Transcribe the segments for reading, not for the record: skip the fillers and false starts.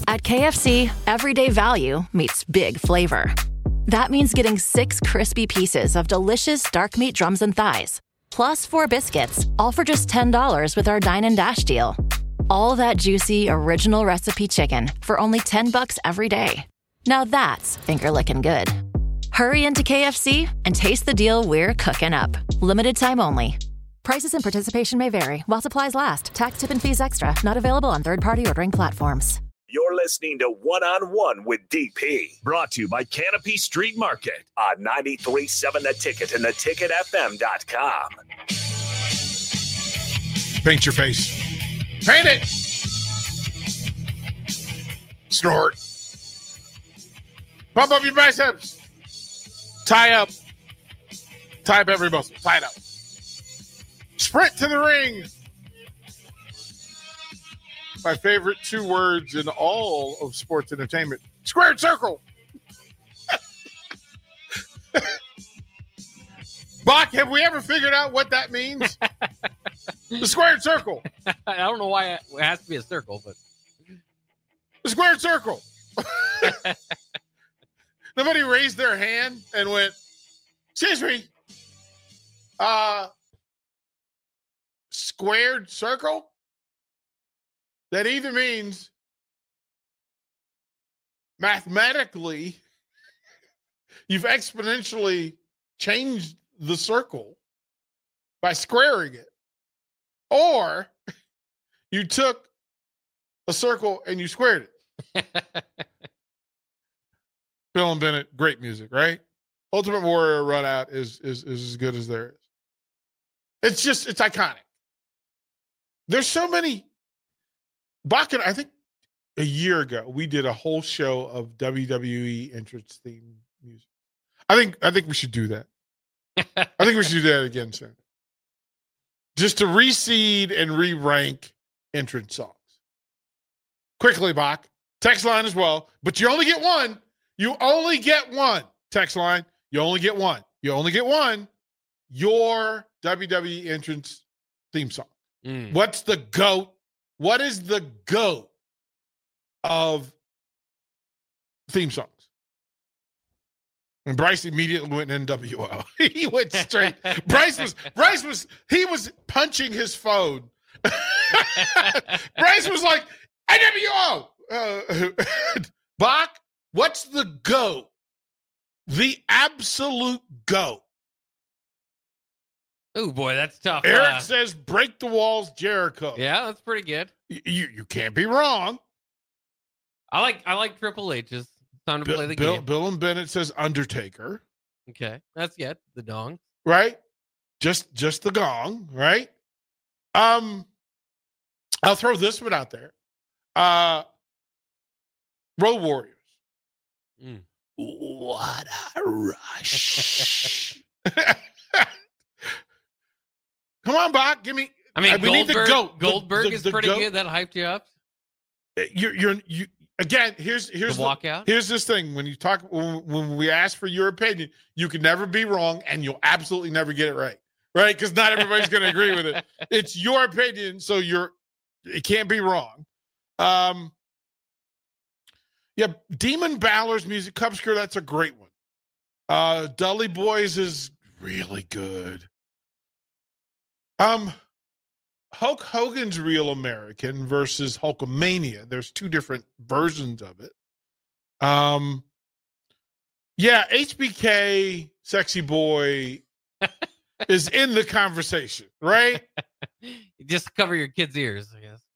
At KFC, everyday value meets big flavor. That means getting 6 crispy pieces of delicious dark meat drums and thighs, plus 4 biscuits, all for just $10 with our Dine and Dash deal. All that juicy, original recipe chicken for only $10 every day. Now that's finger-licking good. Hurry into KFC and taste the deal we're cooking up. Limited time only. Prices and participation may vary while supplies last. Tax, tip, and fees extra. Not available on third-party ordering platforms. You're listening to One-on-One with DP. Brought to you by Canopy Street Market on 93.7 The Ticket and theticketfm.com. Paint your face. Paint it! Snort. Pump up your biceps. Tie up. Tie up every muscle. Tie it up. Sprint to the ring. My favorite 2 words in all of sports entertainment. Squared circle. Bach, have we ever figured out what that means? The squared circle. I don't know why it has to be a circle, but the squared circle. Nobody raised their hand and went, excuse me, squared circle? That either means mathematically you've exponentially changed the circle by squaring it, or you took a circle and you squared it. Bill and Bennett, great music, right? Ultimate Warrior Run Out is as good as there is. It's iconic. There's so many. Bach and I think a year ago we did a whole show of WWE entrance theme music. I think we should do that. I think we should do that again soon. Just to reseed and re-rank entrance songs. Quickly, Bach. Text line as well. But you only get one. You only get one. Text line. You only get one. You only get one. Your WWE entrance theme song. What's the GOAT? What is the GOAT of theme songs? And Bryce immediately went NWO. He went straight. Bryce was punching his phone. Bryce was like, NWO. Bach, what's the GOAT? The absolute GOAT. Oh boy, that's tough. Eric says, "Break the Walls, Jericho." Yeah, that's pretty good. You can't be wrong. I like Triple H's. Time to play the game. Bill and Bennett says Undertaker. Okay, that's the dong. Right, just the gong. Right. I'll throw this one out there. Road Warriors. What a rush! Come on, Bach. Give me. I mean, we need the GOAT. Goldberg is pretty GOAT. good. That hyped you up. You again. Here's the walkout. Here's this thing. When you talk, when we ask for your opinion, you can never be wrong, and you'll absolutely never get it right. Right? Because not everybody's going to agree with it. It's your opinion, so it can't be wrong. Yeah, Demon Balor's music, Cubsker, that's a great one. Dudley Boys is really good. Hulk Hogan's Real American versus Hulkamania. There's 2 different versions of it. Yeah, HBK, Sexy Boy is in the conversation, right? Just cover your kids' ears, I guess.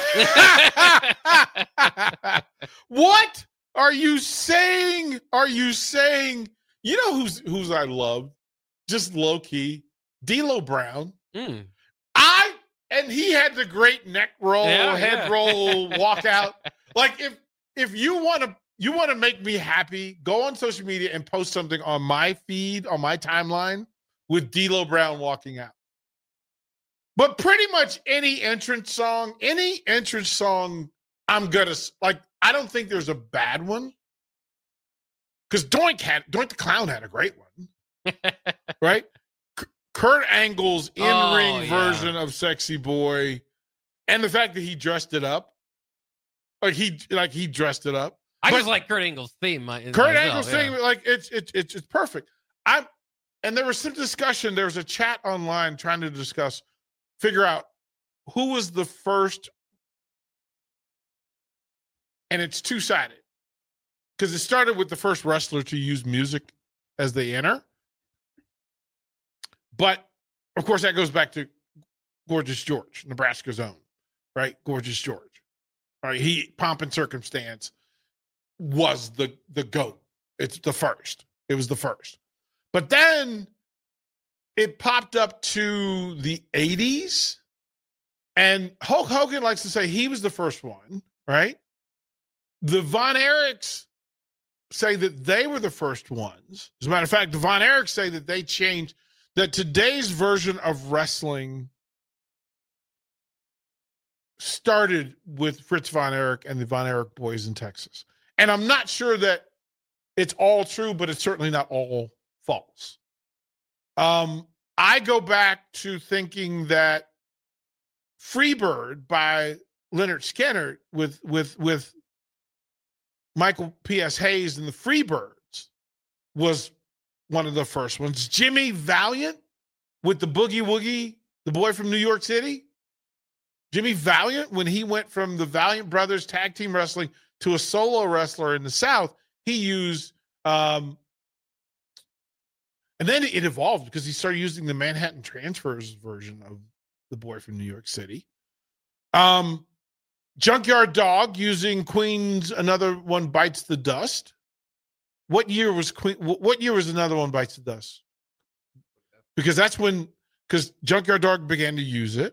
What are you saying? You know who's I love? Just low key, D'Lo Brown. And he had the great neck roll, head roll, walk out. Like if you want to make me happy, go on social media and post something on my feed, on my timeline with D'Lo Brown walking out. But pretty much any entrance song, I'm gonna like. I don't think there's a bad one because Doink the Clown had a great one, right? Kurt Angle's in-ring version of Sexy Boy, and the fact that he dressed it up, Like he dressed it up. I But just like Kurt Angle's theme. Kurt Angle's thing, like it's perfect. And there was some discussion. There was a chat online trying to figure out who was the first. And it's two-sided because it started with the first wrestler to use music as they enter. But of course, that goes back to Gorgeous George, Nebraska's own, right? Gorgeous George. All right, Pomp and Circumstance was the GOAT. It's the first. It was the first. But then it popped up to the 80s, and Hulk Hogan likes to say he was the first one, right? The Von Erichs say that they were the first ones. As a matter of fact, the Von Erichs say that they changed, that today's version of wrestling started with Fritz Von Erich and the Von Erich boys in Texas. And I'm not sure that it's all true, but it's certainly not all false. I go back to thinking that Freebird by Lynyrd Skynyrd with Michael P.S. Hayes and the Freebirds was one of the first ones. Jimmy Valiant with the Boogie Woogie, the boy from New York City. Jimmy Valiant, when he went from the Valiant Brothers tag team wrestling to a solo wrestler in the South, he used, and then it evolved because he started using the Manhattan Transfers version of the boy from New York City. Junkyard Dog using Queen's Another One Bites the Dust. What year was Another One Bites the Dust? Because Junkyard Dog began to use it.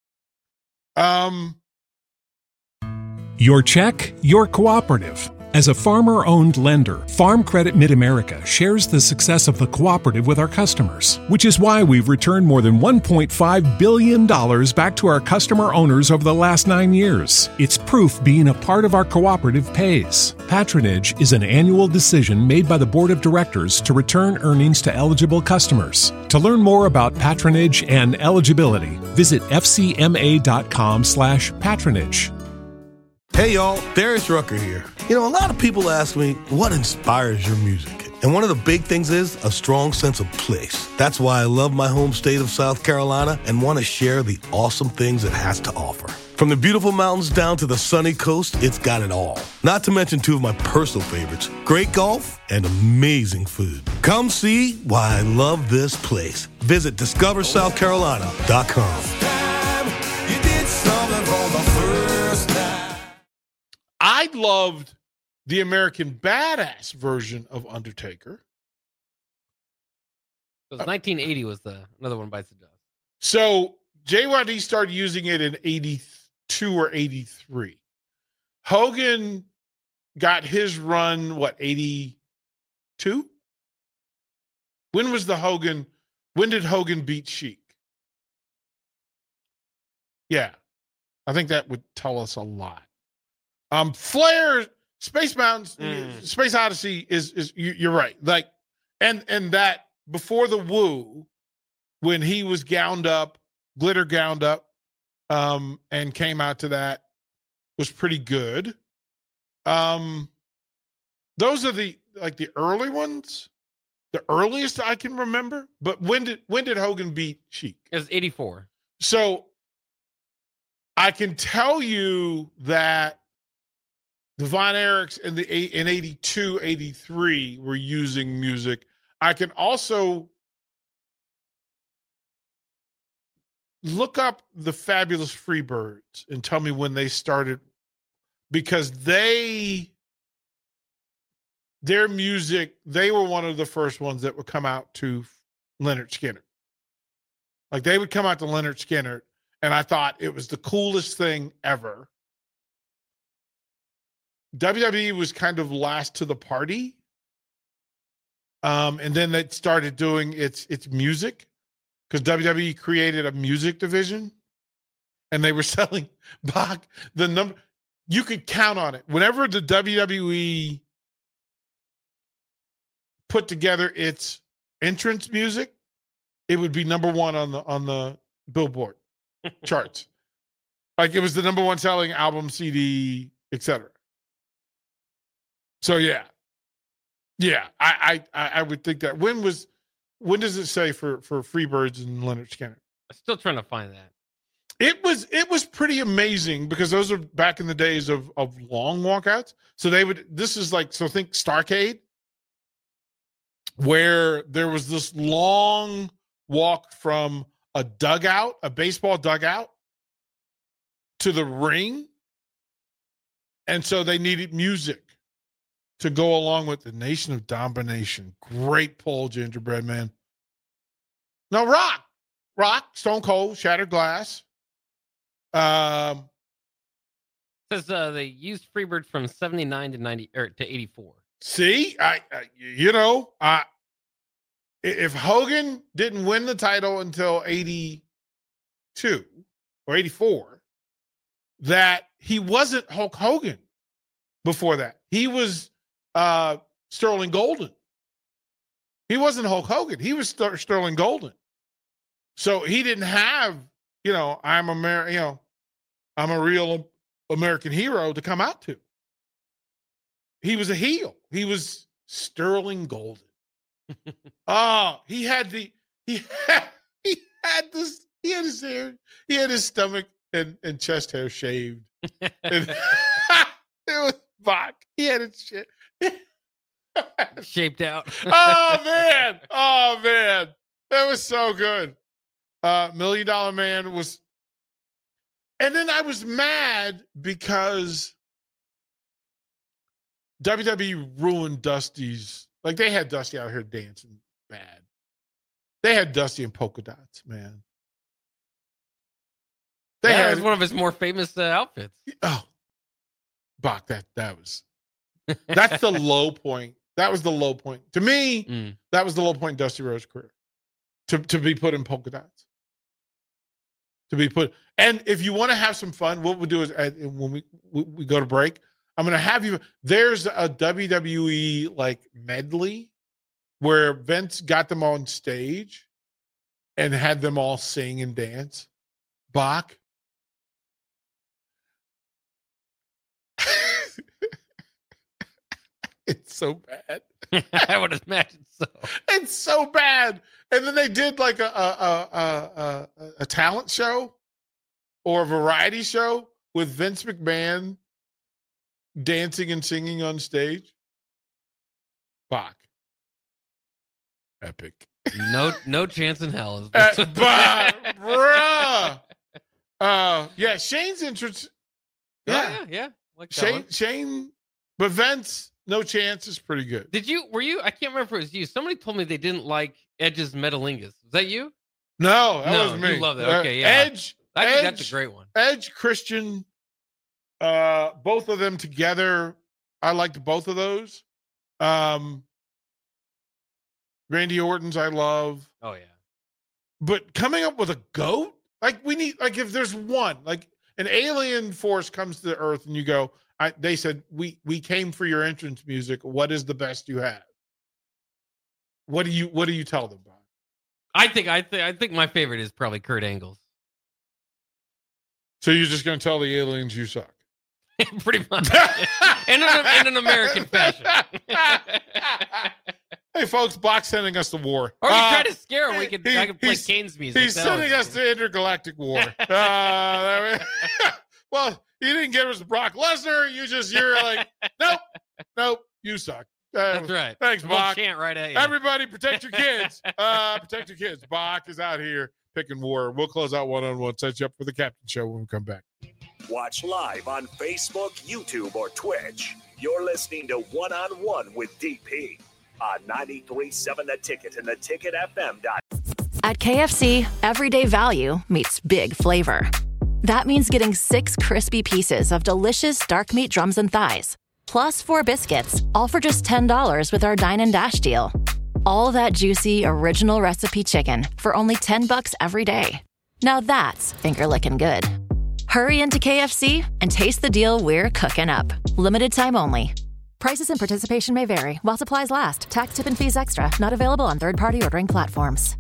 Your check, your cooperative. As a farmer-owned lender, Farm Credit Mid-America shares the success of the cooperative with our customers, which is why we've returned more than $1.5 billion back to our customer owners over the last 9 years. It's proof being a part of our cooperative pays. Patronage is an annual decision made by the Board of Directors to return earnings to eligible customers. To learn more about patronage and eligibility, visit fcma.com/patronage. Hey y'all, Darius Rucker here. A lot of people ask me, what inspires your music? And one of the big things is a strong sense of place. That's why I love my home state of South Carolina and want to share the awesome things it has to offer. From the beautiful mountains down to the sunny coast, it's got it all. Not to mention two of my personal favorites, great golf and amazing food. Come see why I love this place. Visit discoversouthcarolina.com. I loved the American Badass version of Undertaker. It was 1980 was Another One Bites the Dust. So JYD started using it in 82 or 83. Hogan got his run, 82? When did Hogan beat Sheik? Yeah, I think that would tell us a lot. Flair, Space Mountain, Space Odyssey is you're right. Like, and that before the Woo, when he was glitter gowned up, and came out to that, was pretty good. Those are the early ones, the earliest I can remember. But when did Hogan beat Sheik? It was 84. So I can tell you that the Von Erichs in 82, 83 were using music. I can also look up the Fabulous Freebirds and tell me when they started, because their music, they were one of the first ones that would come out to Lynyrd Skynyrd. Like, they would come out to Lynyrd Skynyrd, and I thought it was the coolest thing ever. WWE was kind of last to the party. And then they started doing its music, because WWE created a music division, and they were selling back the number. You could count on it. Whenever the WWE put together its entrance music, it would be number one on the Billboard charts. Like, it was the number one selling album, CD, etc. So yeah, I would think that. When does it say for Freebirds and Leonard Skinner? I'm still trying to find that. It was pretty amazing because those are back in the days of long walkouts. So this is like, so think Starcade, where there was this long walk from a dugout, a baseball dugout, to the ring. And so they needed music to go along with the Nation of Domination. Great pull, Gingerbread Man. No, Rock, Stone Cold, Shattered Glass. Says they used Freebird from 79 to 90 or to 84. See, if Hogan didn't win the title until 82 or 84, that he wasn't Hulk Hogan before that. He was Sterling Golden. He wasn't Hulk Hogan. He was Sterling Golden. So he didn't have, I'm a real American hero to come out to. He was a heel. He was Sterling Golden. He had his stomach and chest hair shaved. It was Bach. He had his shit shaped out. Oh man. That was so good. $1 Million Man was, and then I was mad because WWE ruined Dusty's. Like, they had Dusty out here dancing bad. They had Dusty in polka dots, man. That was one of his more famous outfits. Oh, Bach, that's the low point. That was the low point. To me, that was the low point in Dusty Rhodes' career. To be put in polka dots. And if you want to have some fun, what we'll do is when we go to break, I'm going to have you. There's a WWE like medley where Vince got them on stage and had them all sing and dance. Bach. It's so bad. I would imagine so. It's so bad. And then they did like a talent show or a variety show with Vince McMahon dancing and singing on stage. Bach. Epic. No chance in hell. Bruh. Yeah, Shane's entrance. Yeah. Like Shane, but Vince, no chance is pretty good. Were you? I can't remember if it was you. Somebody told me they didn't like Edge's Metalingus. Was that you? No, that was me. You love that. Okay, yeah. Edge. I think that's a great one. Edge, Christian, both of them together. I liked both of those. Randy Orton's I love. Oh yeah. But coming up with a GOAT, like we need, like if there's one, like an alien force comes to the earth and you go, they said, we came for your entrance music. What is the best you have? What do you tell them, Bob? I think my favorite is probably Kurt Angle's. So you're just going to tell the aliens you suck? Pretty much. in an American fashion. Hey, folks, Bach's sending us to war. Or we try to scare him. I can play Kane's music. He's sending us to intergalactic war. Well, you didn't get us Brock Lesnar. You're like, nope, you suck. That's right. Thanks, Bach. We'll chant right at you. Everybody, protect your kids. Protect your kids. Bach is out here picking war. We'll close out one-on-one. Set you up for the Captain Show when we come back. Watch live on Facebook, YouTube, or Twitch. You're listening to One-on-One with DP on 93.7 The Ticket and theticketfm.com. At KFC, everyday value meets big flavor. That means getting 6 crispy pieces of delicious dark meat drums and thighs, plus 4 biscuits, all for just $10 with our Dine and Dash deal. All that juicy, original recipe chicken for only $10 every day. Now that's finger-licking good. Hurry into KFC and taste the deal we're cooking up. Limited time only. Prices and participation may vary while supplies last. Tax, tip, and fees extra. Not available on third-party ordering platforms.